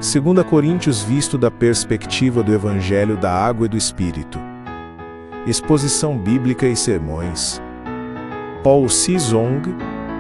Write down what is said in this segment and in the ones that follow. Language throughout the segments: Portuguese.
2 Coríntios visto da perspectiva do Evangelho da Água e do Espírito. Exposição Bíblica e Sermões. Paul C. Zong.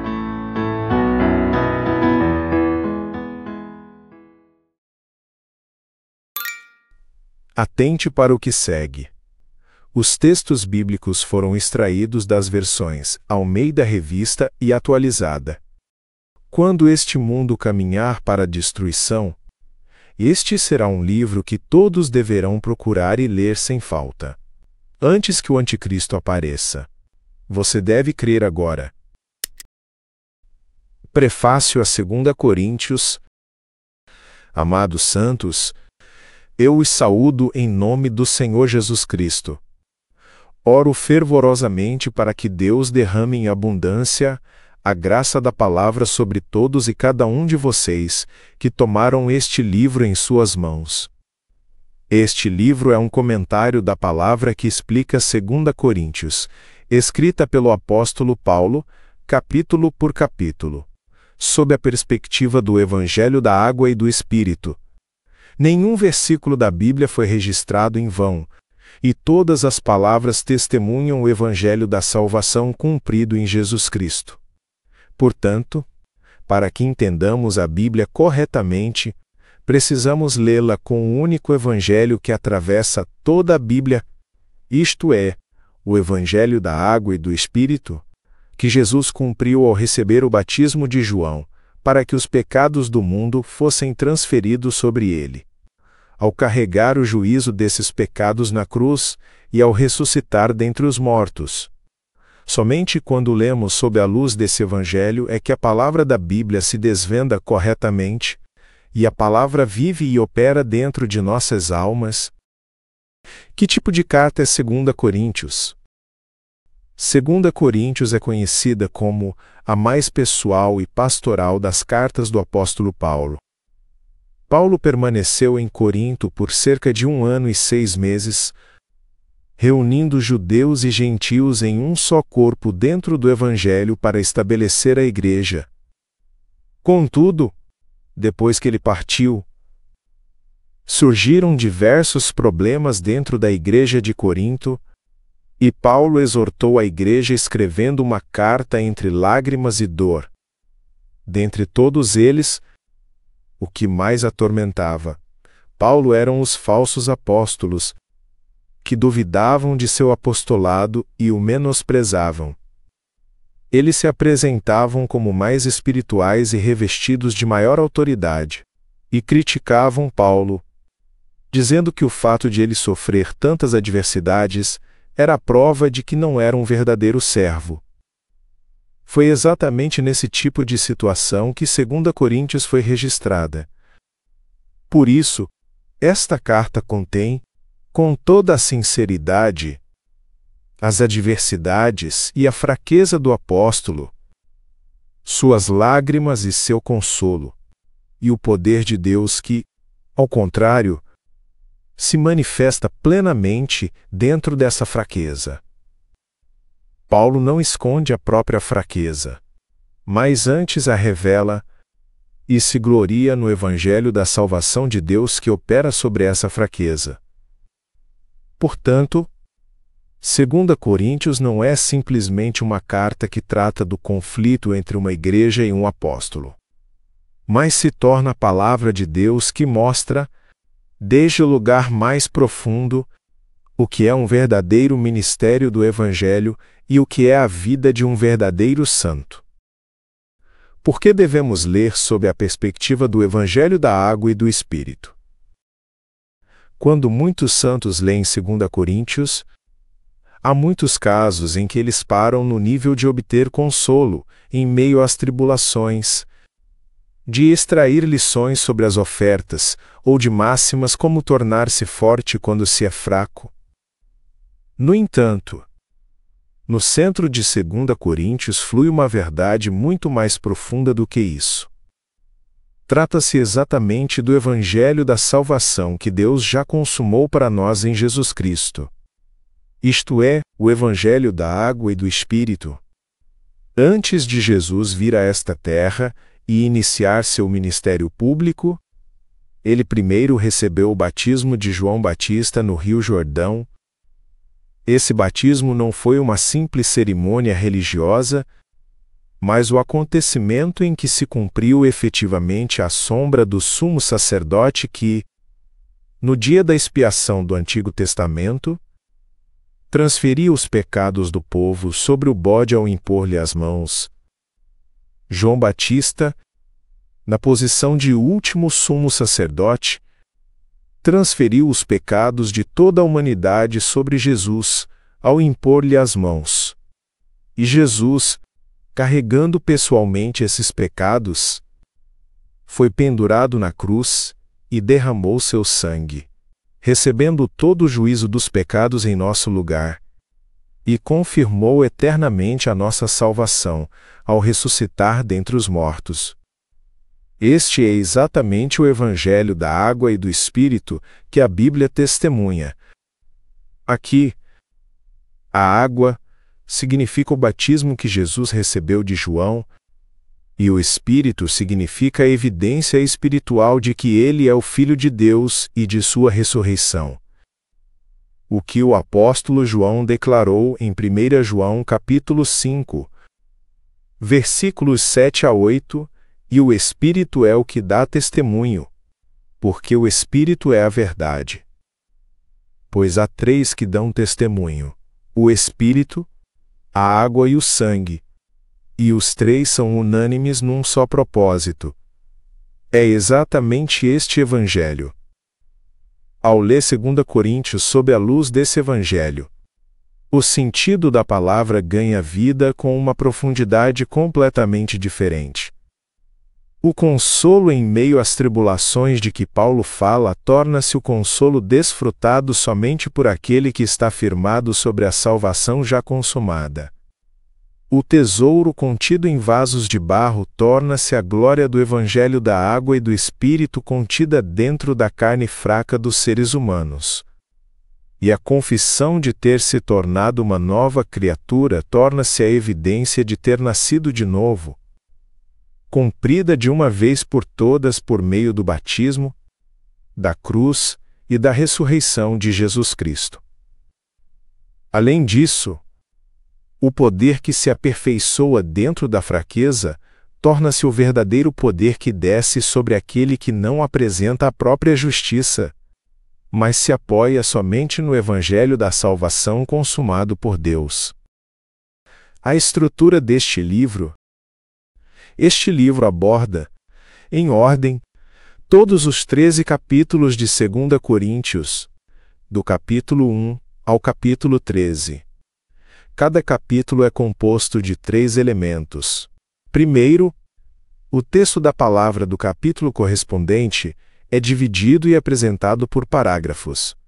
Atente para o que segue. Os textos bíblicos foram extraídos das versões Almeida Revista e Atualizada. Quando este mundo caminhar para a destruição, este será um livro que todos deverão procurar e ler sem falta. Antes que o Anticristo apareça. Você deve crer agora. Prefácio a 2 Coríntios. Amados santos, eu os saúdo em nome do Senhor Jesus Cristo. Oro fervorosamente para que Deus derrame em abundância a graça da palavra sobre todos e cada um de vocês que tomaram este livro em suas mãos. Este livro é um comentário da palavra que explica 2 Coríntios, escrita pelo apóstolo Paulo, capítulo por capítulo, sob a perspectiva do Evangelho da Água e do Espírito. Nenhum versículo da Bíblia foi registrado em vão, e todas as palavras testemunham o Evangelho da salvação cumprido em Jesus Cristo. Portanto, para que entendamos a Bíblia corretamente, precisamos lê-la com o único Evangelho que atravessa toda a Bíblia, isto é, o Evangelho da Água e do Espírito, que Jesus cumpriu ao receber o batismo de João, para que os pecados do mundo fossem transferidos sobre ele. Ao carregar o juízo desses pecados na cruz e ao ressuscitar dentre os mortos. Somente quando lemos sob a luz desse Evangelho é que a palavra da Bíblia se desvenda corretamente, e a palavra vive e opera dentro de nossas almas. Que tipo de carta é 2 Coríntios? 2 Coríntios é conhecida como a mais pessoal e pastoral das cartas do apóstolo Paulo. Paulo permaneceu em Corinto por cerca de 1 ano e 6 meses, reunindo judeus e gentios em um só corpo dentro do Evangelho para estabelecer a igreja. Contudo, depois que ele partiu, surgiram diversos problemas dentro da igreja de Corinto, e Paulo exortou a igreja escrevendo uma carta entre lágrimas e dor. Dentre todos eles, o que mais atormentava Paulo eram os falsos apóstolos, que duvidavam de seu apostolado e o menosprezavam. Eles se apresentavam como mais espirituais e revestidos de maior autoridade, e criticavam Paulo, dizendo que o fato de ele sofrer tantas adversidades era a prova de que não era um verdadeiro servo. Foi exatamente nesse tipo de situação que 2 Coríntios foi registrada. Por isso, esta carta contém, com toda a sinceridade, as adversidades e a fraqueza do apóstolo, suas lágrimas e seu consolo, e o poder de Deus que, ao contrário, se manifesta plenamente dentro dessa fraqueza. Paulo não esconde a própria fraqueza, mas antes a revela e se gloria no Evangelho da salvação de Deus que opera sobre essa fraqueza. Portanto, 2 Coríntios não é simplesmente uma carta que trata do conflito entre uma igreja e um apóstolo, mas se torna a palavra de Deus que mostra, desde o lugar mais profundo, o que é um verdadeiro ministério do Evangelho e o que é a vida de um verdadeiro santo. Por que devemos ler sob a perspectiva do Evangelho da Água e do Espírito? Quando muitos santos leem 2 Coríntios, há muitos casos em que eles param no nível de obter consolo em meio às tribulações, de extrair lições sobre as ofertas, ou de máximas como tornar-se forte quando se é fraco. No entanto, no centro de 2 Coríntios flui uma verdade muito mais profunda do que isso. Trata-se exatamente do Evangelho da salvação que Deus já consumou para nós em Jesus Cristo. Isto é, o Evangelho da Água e do Espírito. Antes de Jesus vir a esta terra e iniciar seu ministério público, Ele primeiro recebeu o batismo de João Batista no Rio Jordão. Esse batismo não foi uma simples cerimônia religiosa, mas o acontecimento em que se cumpriu efetivamente a sombra do sumo sacerdote que, no dia da expiação do Antigo Testamento, transferia os pecados do povo sobre o bode ao impor-lhe as mãos. João Batista, na posição de último sumo sacerdote, transferiu os pecados de toda a humanidade sobre Jesus ao impor-lhe as mãos. E Jesus, carregando pessoalmente esses pecados, foi pendurado na cruz e derramou seu sangue, recebendo todo o juízo dos pecados em nosso lugar, e confirmou eternamente a nossa salvação ao ressuscitar dentre os mortos. Este é exatamente o Evangelho da água e do Espírito que a Bíblia testemunha. Aqui, a água significa o batismo que Jesus recebeu de João, e o Espírito significa a evidência espiritual de que ele é o Filho de Deus e de sua ressurreição. O que o apóstolo João declarou em 1 João capítulo 5, versículos 7 a 8, e o Espírito é o que dá testemunho, porque o Espírito é a verdade. Pois há três que dão testemunho: o Espírito, a água e o sangue, e os três são unânimes num só propósito. É exatamente este Evangelho. Ao ler 2 Coríntios sob a luz desse Evangelho, o sentido da palavra ganha vida com uma profundidade completamente diferente. O consolo em meio às tribulações de que Paulo fala torna-se o consolo desfrutado somente por aquele que está firmado sobre a salvação já consumada. O tesouro contido em vasos de barro torna-se a glória do Evangelho da água e do Espírito contida dentro da carne fraca dos seres humanos. E a confissão de ter se tornado uma nova criatura torna-se a evidência de ter nascido de novo, cumprida de uma vez por todas por meio do batismo, da cruz e da ressurreição de Jesus Cristo. Além disso, o poder que se aperfeiçoa dentro da fraqueza torna-se o verdadeiro poder que desce sobre aquele que não apresenta a própria justiça, mas se apoia somente no Evangelho da salvação consumado por Deus. A estrutura deste livro. Este livro aborda, em ordem, todos os 13 capítulos de 2 Coríntios, do capítulo 1 ao capítulo 13. Cada capítulo é composto de 3 elementos. Primeiro, o texto da palavra do capítulo correspondente é dividido e apresentado por parágrafos.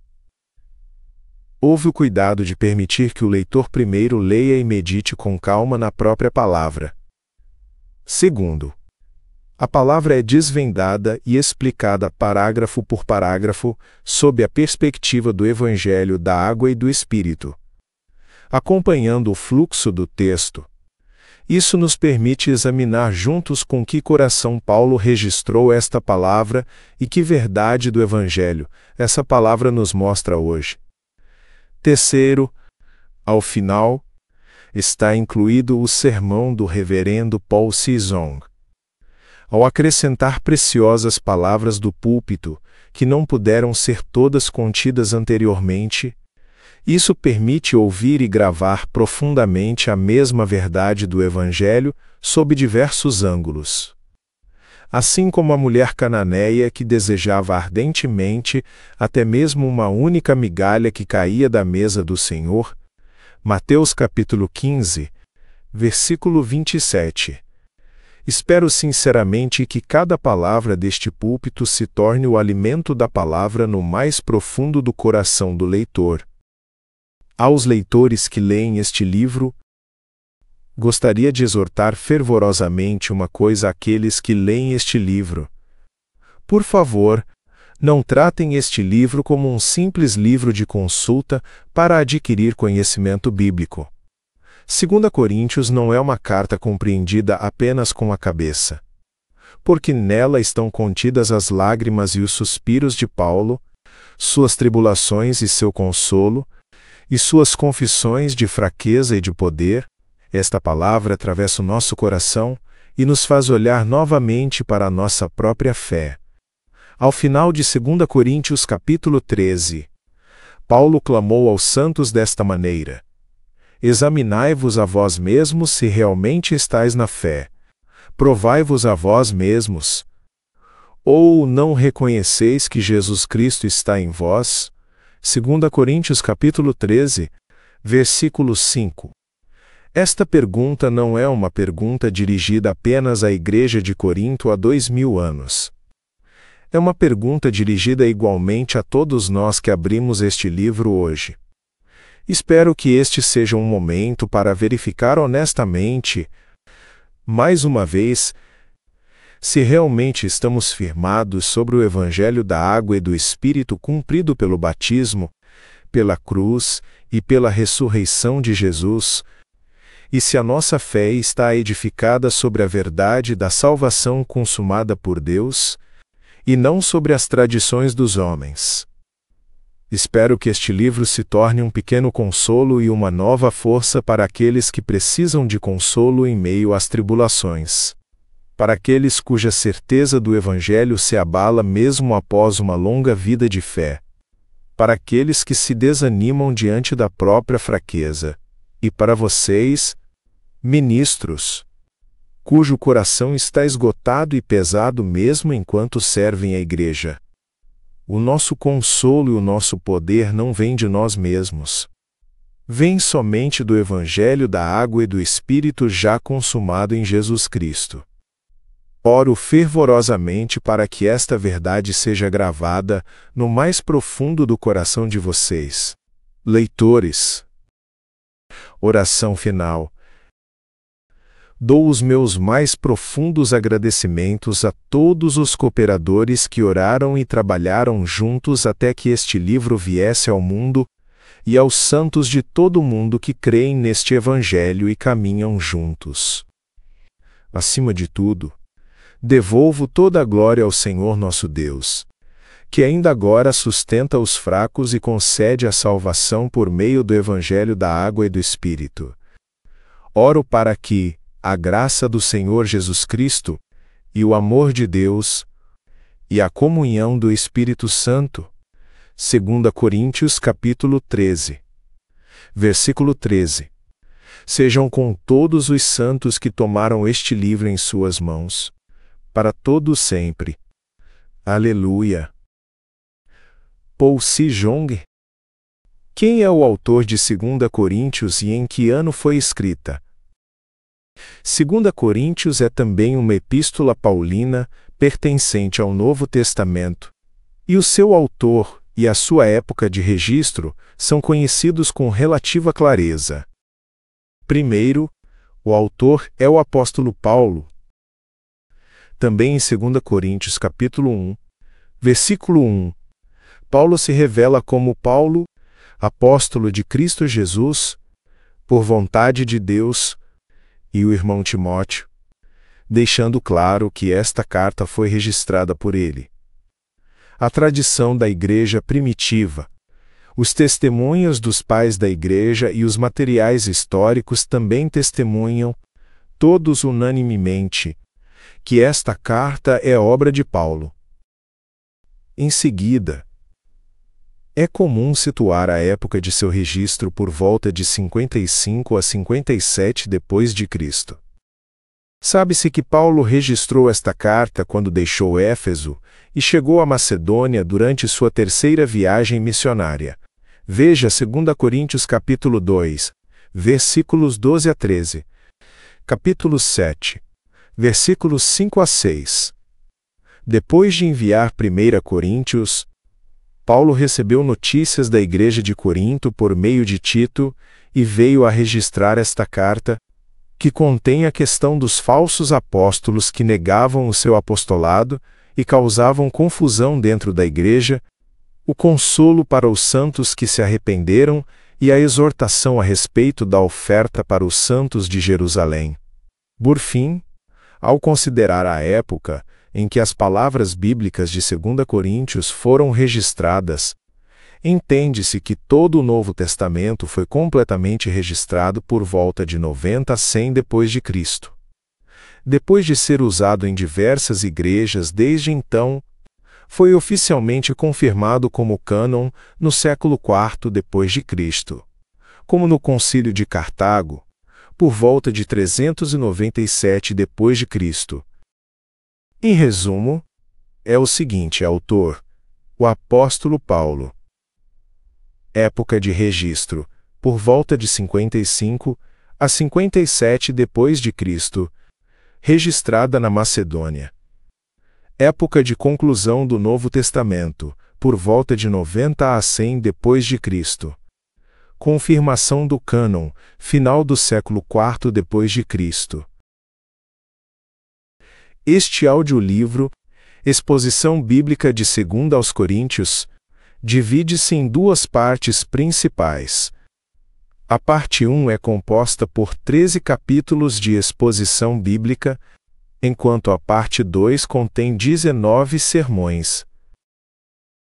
Houve o cuidado de permitir que o leitor primeiro leia e medite com calma na própria palavra. Segundo, a palavra é desvendada e explicada parágrafo por parágrafo sob a perspectiva do Evangelho da água e do Espírito, acompanhando o fluxo do texto. Isso nos permite examinar juntos com que coração Paulo registrou esta palavra e que verdade do Evangelho essa palavra nos mostra hoje. Terceiro, ao final, está incluído o sermão do reverendo Paul Sisong. Ao acrescentar preciosas palavras do púlpito, que não puderam ser todas contidas anteriormente, isso permite ouvir e gravar profundamente a mesma verdade do Evangelho sob diversos ângulos. Assim como a mulher cananeia que desejava ardentemente até mesmo uma única migalha que caía da mesa do Senhor, Mateus capítulo 15, versículo 27. Espero sinceramente que cada palavra deste púlpito se torne o alimento da palavra no mais profundo do coração do leitor. Aos leitores que leem este livro, gostaria de exortar fervorosamente uma coisa àqueles que leem este livro. Por favor, não tratem este livro como um simples livro de consulta para adquirir conhecimento bíblico. 2 Coríntios não é uma carta compreendida apenas com a cabeça. porque nela estão contidas as lágrimas e os suspiros de Paulo, suas tribulações e seu consolo, e suas confissões de fraqueza e de poder. Esta palavra atravessa o nosso coração e nos faz olhar novamente para a nossa própria fé. Ao final de 2 Coríntios capítulo 13, Paulo clamou aos santos desta maneira: examinai-vos a vós mesmos se realmente estáis na fé. Provai-vos a vós mesmos. Ou não reconheceis que Jesus Cristo está em vós? 2 Coríntios capítulo 13, versículo 5. Esta pergunta não é uma pergunta dirigida apenas à igreja de Corinto há 2000 anos. É uma pergunta dirigida igualmente a todos nós que abrimos este livro hoje. Espero que este seja um momento para verificar honestamente, mais uma vez, se realmente estamos firmados sobre o Evangelho da água e do Espírito cumprido pelo batismo, pela cruz e pela ressurreição de Jesus, e se a nossa fé está edificada sobre a verdade da salvação consumada por Deus, e não sobre as tradições dos homens. Espero que este livro se torne um pequeno consolo e uma nova força para aqueles que precisam de consolo em meio às tribulações. Para aqueles cuja certeza do Evangelho se abala mesmo após uma longa vida de fé. Para aqueles que se desanimam diante da própria fraqueza. E para vocês, ministros, cujo coração está esgotado e pesado mesmo enquanto servem a igreja. O nosso consolo e o nosso poder não vêm de nós mesmos. Vêm somente do Evangelho da água e do Espírito já consumado em Jesus Cristo. Oro fervorosamente para que esta verdade seja gravada no mais profundo do coração de vocês, leitores. Oração final. Dou os meus mais profundos agradecimentos a todos os cooperadores que oraram e trabalharam juntos até que este livro viesse ao mundo, e aos santos de todo o mundo que creem neste Evangelho e caminham juntos. Acima de tudo, devolvo toda a glória ao Senhor nosso Deus, que ainda agora sustenta os fracos e concede a salvação por meio do Evangelho da água e do Espírito. Oro para que a graça do Senhor Jesus Cristo, e o amor de Deus, e a comunhão do Espírito Santo, 2 Coríntios capítulo 13, versículo 13, sejam com todos os santos que tomaram este livro em suas mãos, para todo sempre. Aleluia. Paul C. Jong. Quem é o autor de 2 Coríntios e em que ano foi escrita? 2 Coríntios é também uma epístola paulina, pertencente ao Novo Testamento, e o seu autor e a sua época de registro são conhecidos com relativa clareza. Primeiro, o autor é o apóstolo Paulo. Também em 2 Coríntios capítulo 1, versículo 1, Paulo se revela como Paulo, apóstolo de Cristo Jesus, por vontade de Deus, e o irmão Timóteo, deixando claro que esta carta foi registrada por ele. A tradição da igreja primitiva, os testemunhos dos pais da igreja e os materiais históricos também testemunham, todos unanimemente, que esta carta é obra de Paulo. Em seguida, é comum situar a época de seu registro por volta de 55 a 57 depois de Cristo. Sabe-se que Paulo registrou esta carta quando deixou Éfeso e chegou à Macedônia durante sua terceira viagem missionária. Veja 2 Coríntios capítulo 2, versículos 12 a 13, capítulo 7, versículos 5 a 6. Depois de enviar 1 Coríntios, Paulo recebeu notícias da igreja de Corinto por meio de Tito e veio a registrar esta carta, que contém a questão dos falsos apóstolos que negavam o seu apostolado e causavam confusão dentro da igreja, o consolo para os santos que se arrependeram e a exortação a respeito da oferta para os santos de Jerusalém. Por fim, Ao considerar a época em que as palavras bíblicas de 2 Coríntios foram registradas, entende-se que todo o Novo Testamento foi completamente registrado por volta de 90 a 100 depois de Cristo. Depois de ser usado em diversas igrejas desde então, foi oficialmente confirmado como cânon no século IV depois de Cristo, como no Concílio de Cartago, por volta de 397 depois de Cristo. Em resumo, é o seguinte autor, o apóstolo Paulo. Época de registro, por volta de 55 a 57 depois de Cristo, registrada na Macedônia. Época de conclusão do Novo Testamento, por volta de 90 a 100 depois de Cristo. Confirmação do cânon, final do século IV depois de Cristo. Este audiolivro, Exposição Bíblica de 2 aos Coríntios, divide-se em duas partes principais. A parte 1 é composta por 13 capítulos de exposição bíblica, enquanto a parte 2 contém 19 sermões.